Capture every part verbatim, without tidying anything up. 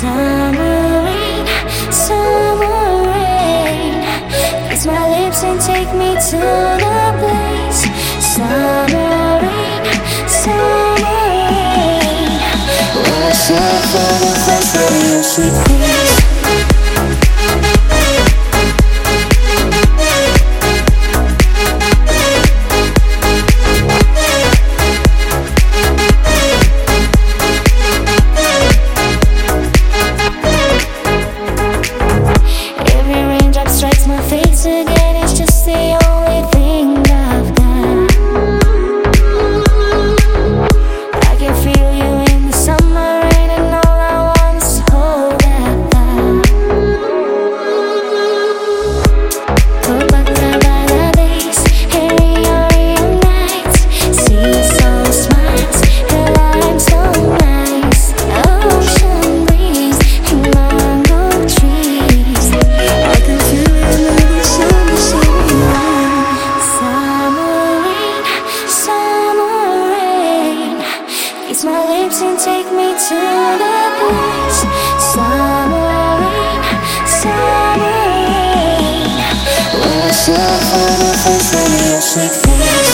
Summer rain, summer rain, kiss my lips and take me to the place. Summer rain, summer rain, wash it for the first time, your sweet face. Again, it's just the only thing I've got. I can feel you in the summer rain, and all I want is to hold that thought. Copacabana days, Rio nights, sea so smiles, her lime so nice, ocean breeze and mango trees. I can feel it. Kiss my lips and take me to the place. Summer rain, summer rain, wash it for the first time, your sweet face.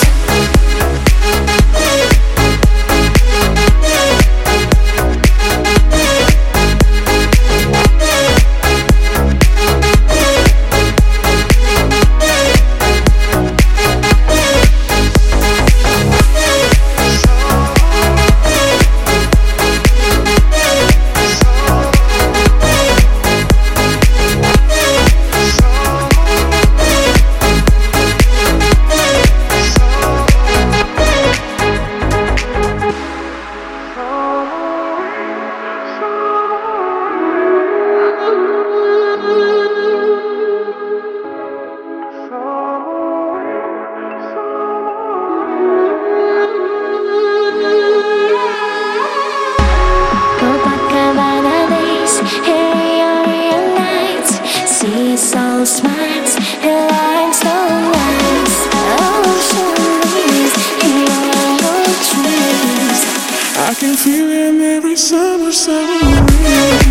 So smiles, her lime so nice, ocean breeze in mango trees. I can feel it in every summer, summer rain.